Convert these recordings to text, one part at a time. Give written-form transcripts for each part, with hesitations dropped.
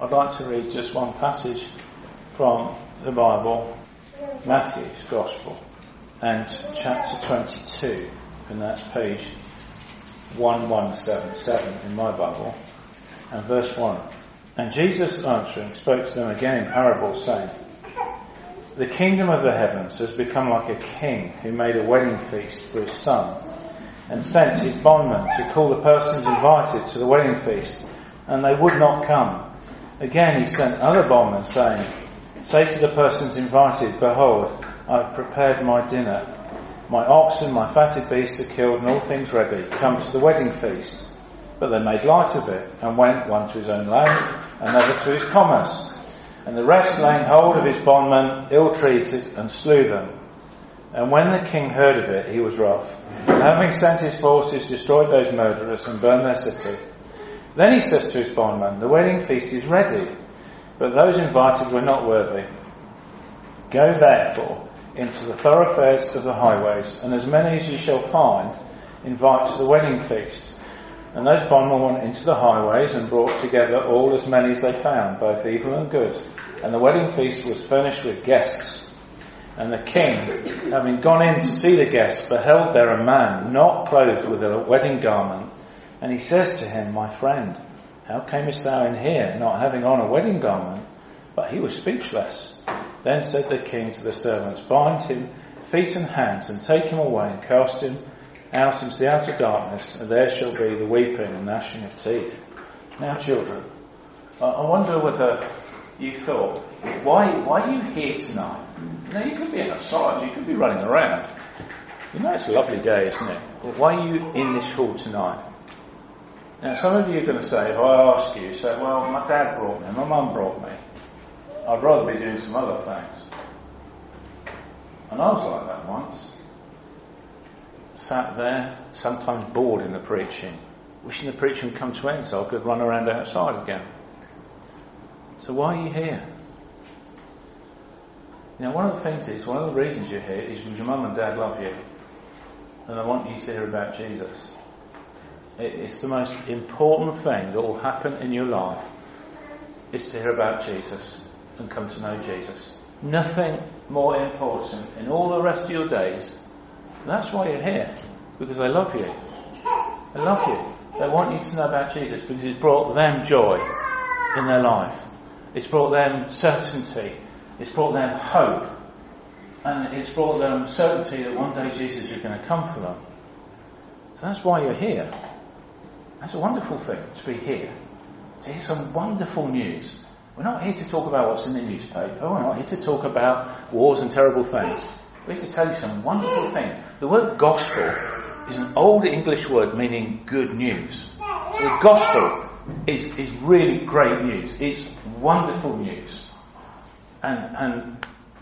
I'd like to read just one passage from the Bible, Matthew's Gospel, and chapter 22, and that's page 1177 in my Bible, and verse 1. And Jesus answering spoke to them again in parables, saying, the kingdom of the heavens has become like a king who made a wedding feast for his son, and sent his bondman to call the persons invited to the wedding feast, and they would not come. Again he sent other bondmen, saying, say to the persons invited, behold, I have prepared my dinner. My oxen, my fatted beasts are killed, and all things ready. Come to the wedding feast. But they made light of it, and went, one to his own land, another to his commerce. And the rest, laying hold of his bondmen, ill-treated and slew them. And when the king heard of it, he was wroth, and having sent his forces, destroyed those murderers and burned their city. Then he says to his bondman, the wedding feast is ready, but those invited were not worthy. Go therefore into the thoroughfares of the highways, and as many as ye shall find, invite to the wedding feast. And those bondmen went into the highways and brought together all as many as they found, both evil and good. And the wedding feast was furnished with guests. And the king, having gone in to see the guests, beheld there a man not clothed with a wedding garment. And he says to him, my friend, how camest thou in here, not having on a wedding garment? But he was speechless. Then said the king to the servants, bind him feet and hands, and take him away, and cast him out into the outer darkness, and there shall be the weeping and gnashing of teeth. Now, children, I wonder whether you thought, why are you here tonight? You could be outside, you could be running around. It's a lovely day, isn't it? Well, why are you in this hall tonight? Now, some of you are going to say, if I ask you, say, well, my dad brought me, my mum brought me. I'd rather be doing some other things. And I was like that once. Sat there, sometimes bored in the preaching, wishing the preaching would come to an end so I could run around outside again. So why are you here? One of the things is, one of the reasons you're here is because your mum and dad love you, and they want you to hear about Jesus. It's the most important thing that will happen in your life, is to hear about Jesus and come to know Jesus. Nothing more important in all the rest of your days. That's why you're here, because they love you. They love you. They want you to know about Jesus because it's brought them joy in their life. It's brought them certainty. It's brought them hope. And it's brought them certainty that one day Jesus is going to come for them. So that's why you're here. That's a wonderful thing, to be here. To hear some wonderful news. We're not here to talk about what's in the newspaper. We're not here to talk about wars and terrible things. We're here to tell you some wonderful things. The word gospel is an old English word meaning good news. So the gospel is really great news. It's wonderful news. And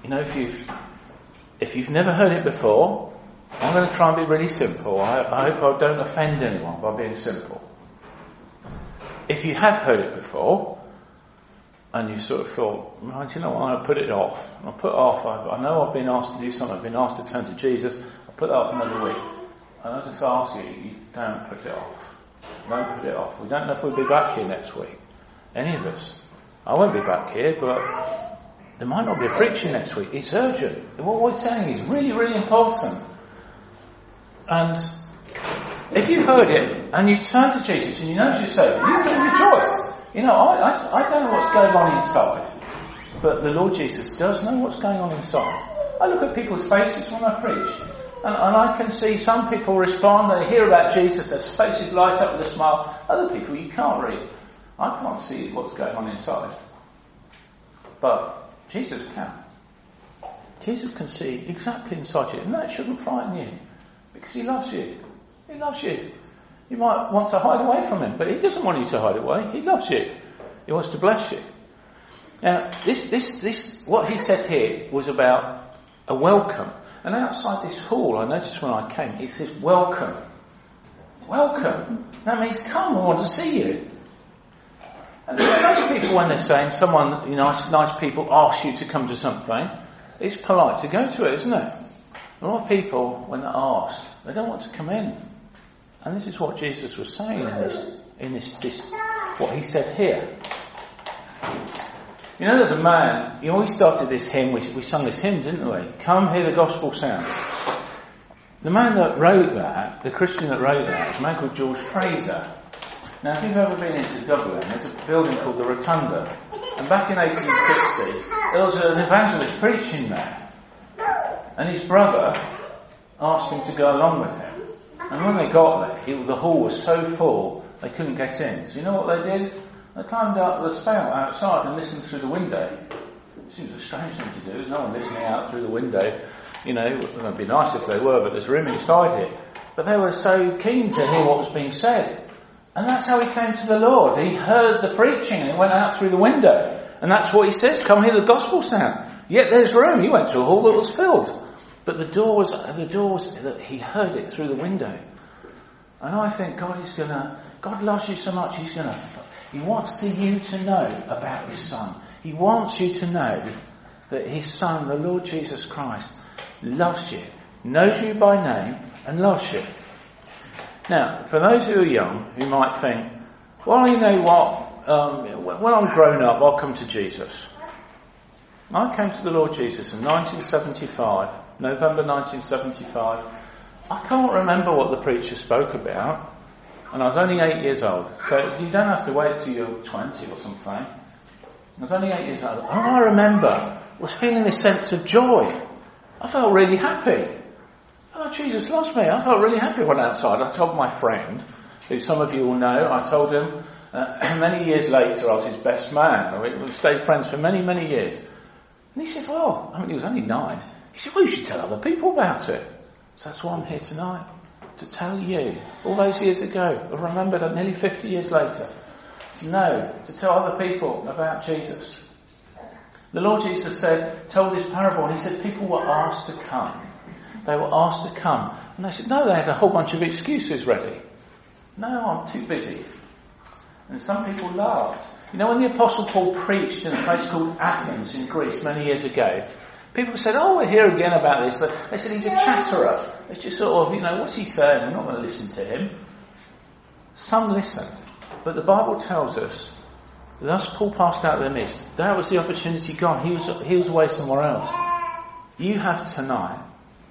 if you've never heard it before, I'm going to try and be really simple. I hope I don't offend anyone by being simple. If you have heard it before, and you sort of thought, well, do you know what, I'll put it off. I'll put it off. I know I've been asked to do something. I've been asked to turn to Jesus. I'll put that off another week. And I'll just ask you don't put it off. Don't put it off. We don't know if we'll be back here next week. Any of us. I won't be back here, but there might not be a preaching next week. It's urgent. What we're saying is really, really important. And if you've heard it, and you've turned to Jesus, and you know you're saved, you can rejoice. I don't know what's going on inside, but the Lord Jesus does know what's going on inside. I look at people's faces when I preach, and I can see some people respond, they hear about Jesus, their faces light up with a smile. Other people you can't read. I can't see what's going on inside. But Jesus can. Jesus can see exactly inside you, and that shouldn't frighten you, because he loves you. He loves you. You might want to hide away from him, but he doesn't want you to hide away. He loves you. He wants to bless you. Now, this what he said here was about a welcome. And outside this hall, I noticed when I came, it says welcome. Welcome. That means come, I want to see you. And most people, when they're saying someone, nice people ask you to come to something, it's polite to go to it, isn't it? A lot of people, when they're asked, they don't want to come in. And this is what Jesus was saying in this what he said here. You know, there's a man, he always started this hymn, we sung this hymn, didn't we? Come hear the gospel sound. The man that wrote that, the Christian that wrote that, is a man called George Fraser. Now, if you've ever been into Dublin, there's a building called the Rotunda. And back in 1860, there was an evangelist preaching there. And his brother asked him to go along with him. And when they got there, the hall was so full, they couldn't get in. So you know what they did? They climbed up the spout outside and listened through the window. It seems a strange thing to do. There's no one listening out through the window. You know, it would be nice if they were, but there's room inside here. But they were so keen to hear what was being said. And that's how he came to the Lord. He heard the preaching and he went out through the window. And that's what he says, come hear the gospel sound. Yet there's room. He went to a hall that was filled. But the door was, he heard it through the window. And I think God loves you so much, He wants you to know about His Son. He wants you to know that His Son, the Lord Jesus Christ, loves you, knows you by name, and loves you. Now, for those who are young, who might think, well, you know what, when I'm grown up, I'll come to Jesus. I came to the Lord Jesus in 1975, November 1975. I can't remember what the preacher spoke about, and I was only 8 years old. So you don't have to wait till you're 20 or something. I was only 8 years old. All I remember was feeling this sense of joy. I felt really happy. Oh, Jesus loves me. I felt really happy when outside. I told my friend, who some of you will know, I told him many years later I was his best man. We stayed friends for many, many years. And he said, well, he was only 9. He said, well, you should tell other people about it. So that's why I'm here tonight, to tell you, all those years ago, I remembered that nearly 50 years later, to tell other people about Jesus. The Lord Jesus told this parable, and He said people were asked to come. They were asked to come. And they said, no, they had a whole bunch of excuses ready. No, I'm too busy. And some people laughed. You know, when the Apostle Paul preached in a place called Athens in Greece many years ago, people said, oh, we're here again about this. They said he's a chatterer. It's just sort of, what's he saying? We're not going to listen to him. Some listened. But the Bible tells us, thus Paul passed out of their midst. That was the opportunity gone. He was away somewhere else. You have tonight,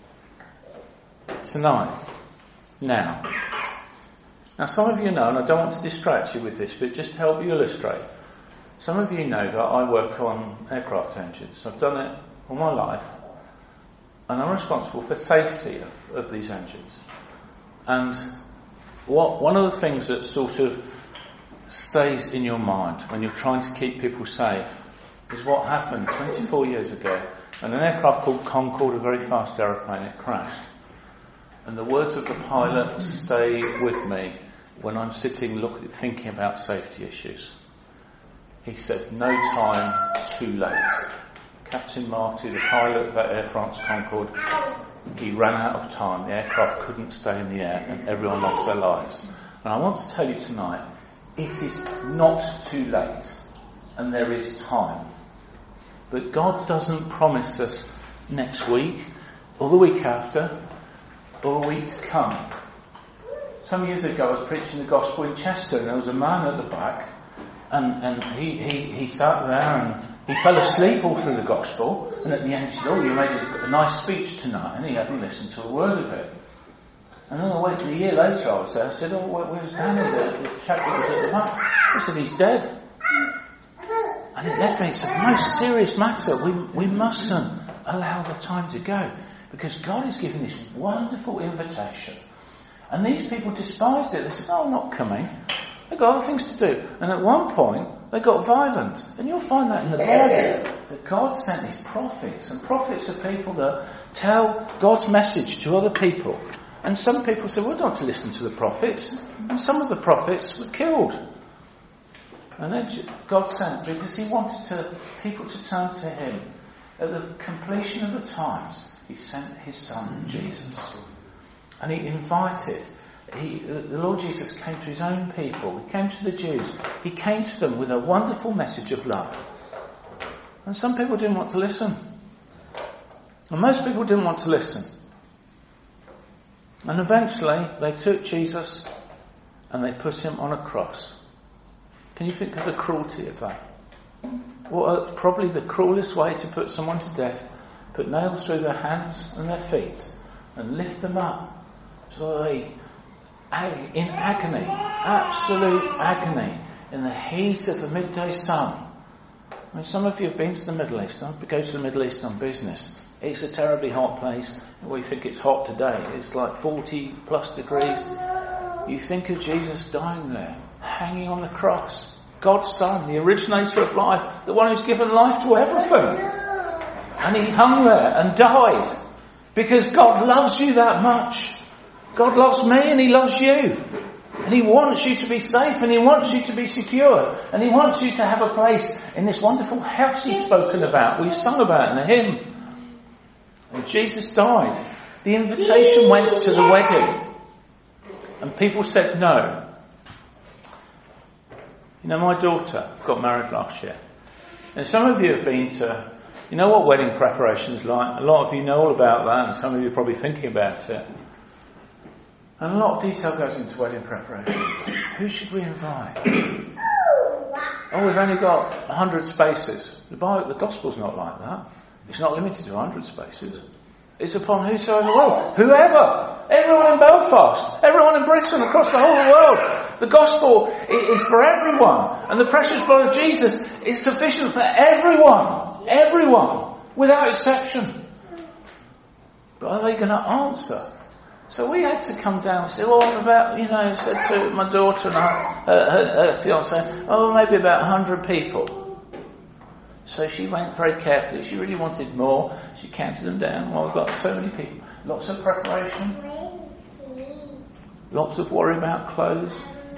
now. Now some of you know, and I don't want to distract you with this, but just to help you illustrate. Some of you know that I work on aircraft engines. I've done it all my life, and I'm responsible for safety of these engines. And one of the things that sort of stays in your mind when you're trying to keep people safe is what happened 24 years ago when an aircraft called Concorde, a very fast aeroplane, it crashed. And the words of the pilot stay with me when I'm sitting thinking about safety issues. He said, no time too late. Captain Marty, the pilot of that Air France Concorde, he ran out of time. The aircraft couldn't stay in the air and everyone lost their lives. And I want to tell you tonight, it is not too late and there is time. But God doesn't promise us next week or the week after or a week to come. Some years ago I was preaching the gospel in Chester and there was a man at the back and he sat there and he fell asleep all through the gospel, and at the end he said, oh, you made a nice speech tonight, and he hadn't listened to a word of it. And then a year later I was there, I said, oh, where's Danny, the chap that was at the back? He said, he's dead. And it left me, it's a most serious matter. We mustn't allow the time to go, because God is giving this wonderful invitation. And these people despised it. They said, oh, I'm not coming. They've got other things to do. And at one point, they got violent. And you'll find that in the Bible, that God sent His prophets. And prophets are people that tell God's message to other people. And some people said, well, not to listen to the prophets. And some of the prophets were killed. And then God sent, because He wanted people to turn to Him. At the completion of the times, He sent His Son, Jesus. And He invited. The Lord Jesus came to His own people. He came to the Jews. He came to them with a wonderful message of love. And some people didn't want to listen. And most people didn't want to listen. And eventually they took Jesus and they put Him on a cross. Can you think of the cruelty of that? Probably the cruelest way to put someone to death, put nails through their hands and their feet and lift them up so they, in agony, absolute agony, in the heat of the midday sun. I mean, some of you have been to the Middle East. I go to the Middle East on business. It's a terribly hot place. We think it's hot today. It's like 40 plus degrees. You think of Jesus dying there, hanging on the cross. God's Son, the originator of life, the one who's given life to everything. And he hung there and died because God loves you that much. God loves me and he loves you. And he wants you to be safe and he wants you to be secure. And he wants you to have a place in this wonderful house he's spoken about. We've sung about in the hymn. And Jesus died. The invitation went to the wedding. And people said no. You know, my daughter got married last year. And some of you have been to, you know what wedding preparation is like. A lot of you know all about that and some of you are probably thinking about it. And a lot of detail goes into wedding preparation. Who should we invite? Oh, we've only got 100 spaces. The Gospel's not like that. It's not limited to 100 spaces. It's upon whosoever will. Whoever. Everyone in Belfast. Everyone in Britain. Across the whole of the world. The Gospel is for everyone. And the precious blood of Jesus is sufficient for everyone. Everyone. Without exception. But are they going to answer? So we had to come down and say, said to my daughter and her fiance, maybe about 100 people. So she went very carefully. She really wanted more. She counted them down. Well, we've got so many people. Lots of preparation. Lots of worry about clothes.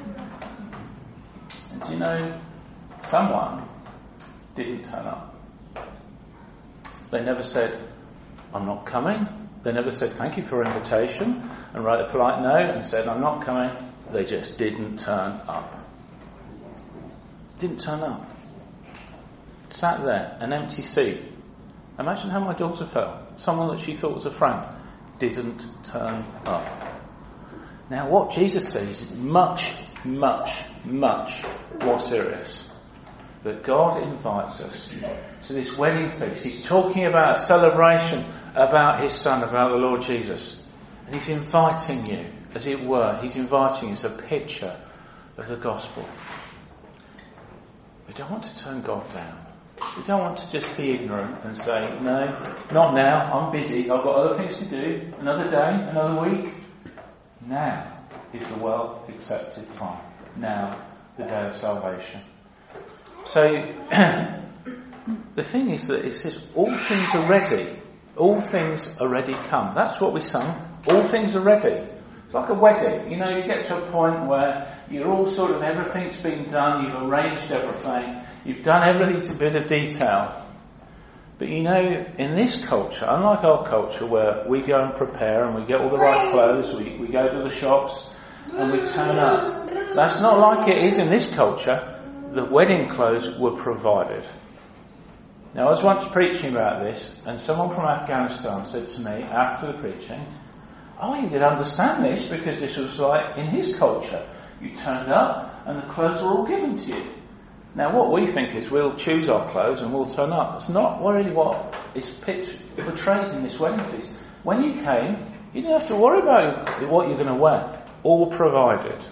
And you know, someone didn't turn up. They never said, I'm not coming. They never said, thank you for your invitation, and wrote a polite note and said, I'm not coming. They just didn't turn up. Didn't turn up. Sat there, an empty seat. Imagine how my daughter felt. Someone that she thought was a friend didn't turn up. Now what Jesus says is much, much, much more serious. That God invites us to this wedding feast. He's talking about a celebration about his Son, about the Lord Jesus. And he's inviting you, as it were, he's inviting you as a picture of the gospel. We don't want to turn God down. We don't want to just be ignorant and say, no, not now, I'm busy, I've got other things to do, another day, another week. Now is the well-accepted time. Now, the day of salvation. So, the thing is that it says, all things are ready. All things are ready come. That's what we sung. All things are ready. It's like a wedding. You know, you get to a point where you're all sort of, everything's been done, you've arranged everything, you've done everything to a bit of detail. But you know, in this culture, unlike our culture where we go and prepare and we get all the right clothes, we go to the shops and we turn up. That's not like it is in this culture. The wedding clothes were provided. Now, I was once preaching about this, and someone from Afghanistan said to me after the preaching, you did understand this because this was like in his culture. You turned up and the clothes were all given to you. Now, what we think is we'll choose our clothes and we'll turn up. It's not really what is portrayed in this wedding feast. When you came, you didn't have to worry about what you're going to wear. All provided.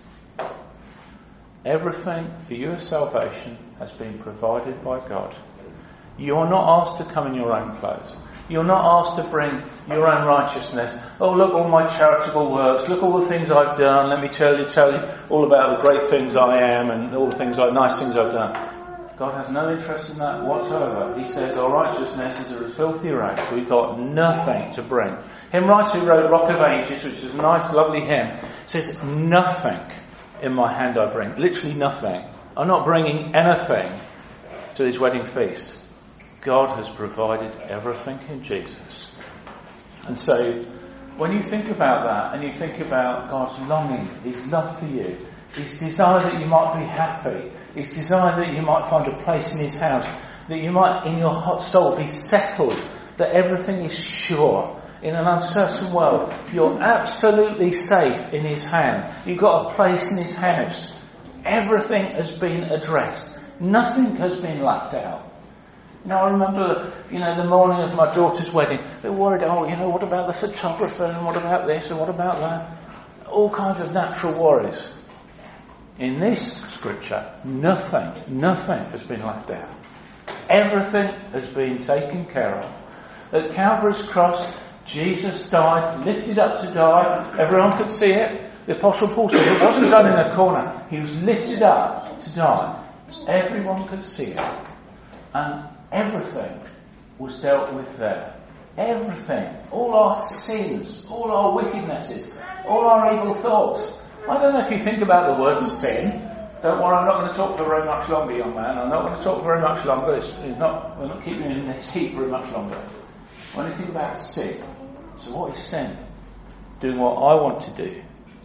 Everything for your salvation has been provided by God. You're not asked to come in your own clothes. You're not asked to bring your own righteousness. Oh, look all my charitable works. Look all the things I've done. Let me tell you all about the great things I am and all the nice things I've done. God has no interest in that whatsoever. He says our righteousness is as filthy rags. We've got nothing to bring. Hymn writer who wrote Rock of Ages, which is a nice, lovely hymn, says, nothing in my hand I bring. Literally nothing. I'm not bringing anything to this wedding feast. God has provided everything in Jesus. And so, when you think about that, and you think about God's longing, his love for you, his desire that you might be happy, his desire that you might find a place in his house, that you might in your hot soul be settled, that everything is sure. In an uncertain world, you're absolutely safe in his hand. You've got a place in his house. Everything has been addressed. Nothing has been left out. I remember, the morning of my daughter's wedding, they were worried, what about the photographer, and what about this, and what about that? All kinds of natural worries. In this scripture, nothing has been left out. Everything has been taken care of. At Calvary's cross, Jesus died, lifted up to die. Everyone could see it. The Apostle Paul said it wasn't done in a corner. He was lifted up to die. Everyone could see it. And everything was dealt with there. Everything. All our sins, all our wickednesses, all our evil thoughts. I don't know if you think about the word sin. Don't worry, I'm not going to talk for very much longer, young man. I'm not going to talk very much longer. We're not keeping you in this heat very much longer. When you think about sin, so what is sin? Doing what I want to do.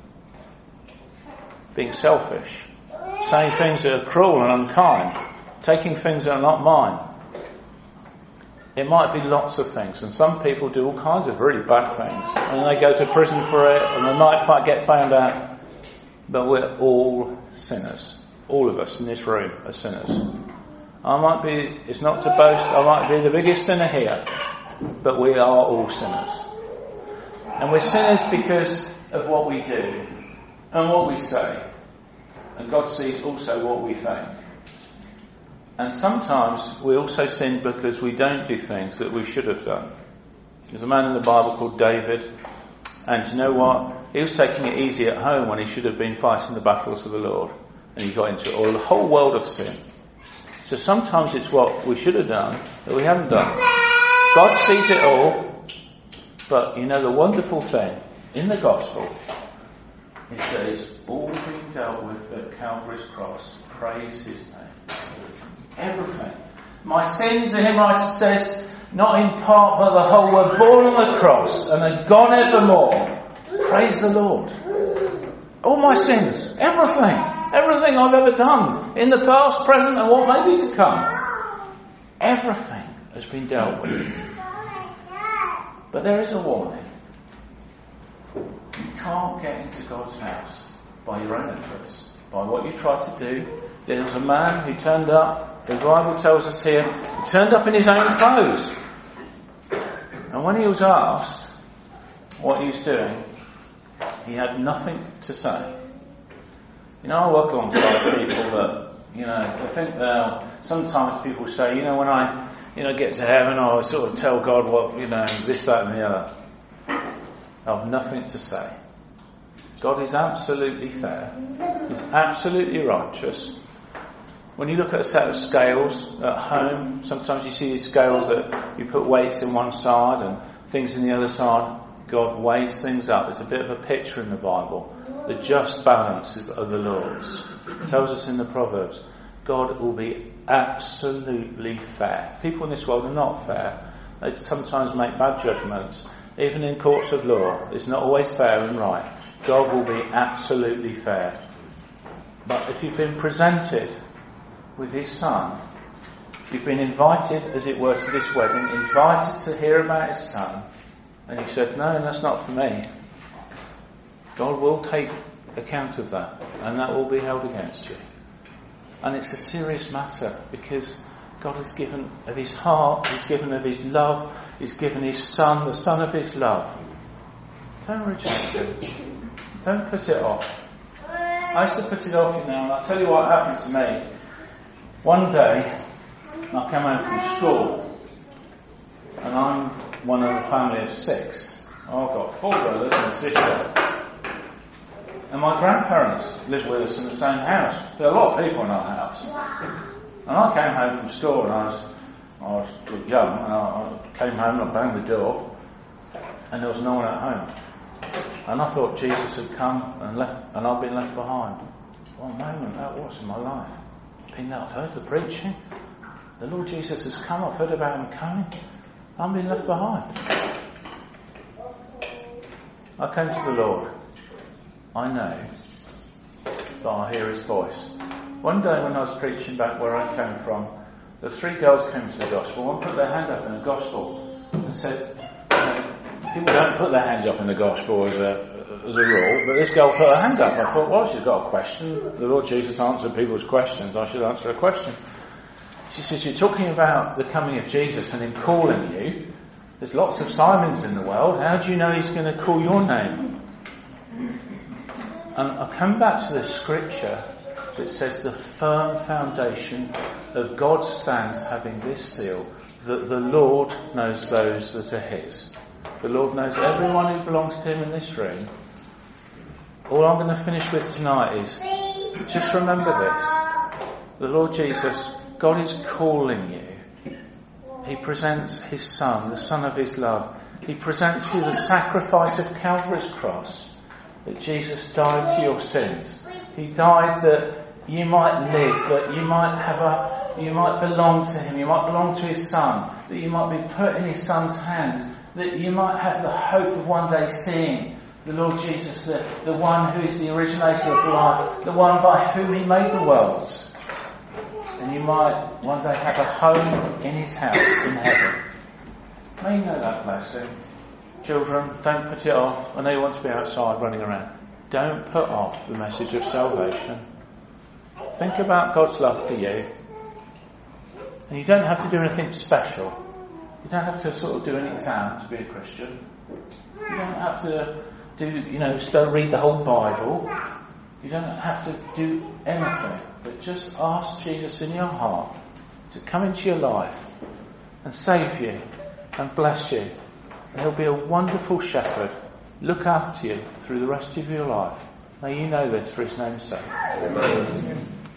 Being selfish. Saying things that are cruel and unkind. Taking things that are not mine. It might be lots of things, and some people do all kinds of really bad things, and they go to prison for it, and they might get found out. But we're all sinners. All of us in this room are sinners. It's not to boast, I might be the biggest sinner here, but we are all sinners. And we're sinners because of what we do and what we say. And God sees also what we think. And sometimes we also sin because we don't do things that we should have done. There's a man in the Bible called David, and you know what? He was taking it easy at home when he should have been fighting the battles of the Lord. And he got into all the whole world of sin. So sometimes it's what we should have done that we haven't done. God sees it all, but the wonderful thing in the gospel is that it's all being dealt with at Calvary's cross. Praise his name. Everything. My sins, the hymn writer says, not in part but the whole, were borne on the cross and are gone evermore. Praise the Lord. All my sins, everything I've ever done, in the past, present and what may be to come, everything has been dealt with. But there is a warning. You can't get into God's house by your own efforts, by what you try to do. There was a man who turned up, the Bible tells us here, he turned up in his own clothes. And when he was asked what he was doing, he had nothing to say. I work alongside people that, I think sometimes people say, when I, get to heaven, I'll sort of tell God what, this, that and the other. I have nothing to say. God is absolutely fair. He's absolutely righteous. When you look at a set of scales at home, sometimes you see these scales that you put weights in one side and things in the other side. God weighs things up. There's a bit of a picture in the Bible. The just balance is of the Lord's. It tells us in the Proverbs, God will be absolutely fair. People in this world are not fair. They sometimes make bad judgments. Even in courts of law, it's not always fair and right. God will be absolutely fair. But if you've been presented with his son, you've been invited, as it were, to this wedding, invited to hear about his son, and he said, no, that's not for me. God will take account of that, and that will be held against you. And it's a serious matter, because God has given of his heart, he's given of his love, he's given his son, the son of his love. Don't reject him. Don't put it off. I used to put it off, and I'll tell you what happened to me. One day, I came home from school, and I'm one of a family of 6. I've got 4 brothers and a sister. And my grandparents lived with us in the same house. There are a lot of people in our house. And I came home from school, and I was young, and I came home and I banged the door, and there was no one at home. And I thought Jesus had come and left, and I'd been left behind. What a moment that was in my life. I've heard the preaching. The Lord Jesus has come. I've heard about him coming. I'm being left behind. I came to the Lord. I know that I hear his voice. One day when I was preaching back where I came from, the 3 girls came to the gospel. One put their hand up in the gospel and said, people don't put their hands up in the gospel as as a rule, but this girl put her hand up. I thought, well, she's got a question. The Lord Jesus answered people's questions. I should answer a question. She says, you're talking about the coming of Jesus and him calling you. There's lots of Simons in the world. How do you know he's going to call your name? And I come back to the scripture that says the firm foundation of God stands having this seal, that the Lord knows those that are his. The Lord knows everyone who belongs to him in this room. All I'm going to finish with tonight is, just remember this. The Lord Jesus, God is calling you. He presents his Son, the Son of his love. He presents you the sacrifice of Calvary's cross, that Jesus died for your sins. He died that you might live, that you might belong to him, you might belong to his Son, that you might be put in his Son's hands, that you might have the hope of one day seeing the Lord Jesus, the one who is the originator of life, the one by whom he made the worlds. And you might one day have a home in his house in heaven. May you know that blessing. Children, don't put it off. I know you want to be outside running around. Don't put off the message of salvation. Think about God's love for you. And you don't have to do anything special. You don't have to sort of do an exam to be a Christian. You don't have to read the whole Bible. You don't have to do anything. But just ask Jesus in your heart to come into your life and save you and bless you. And he'll be a wonderful shepherd. Look after you through the rest of your life. May you know this for his name's sake. Amen.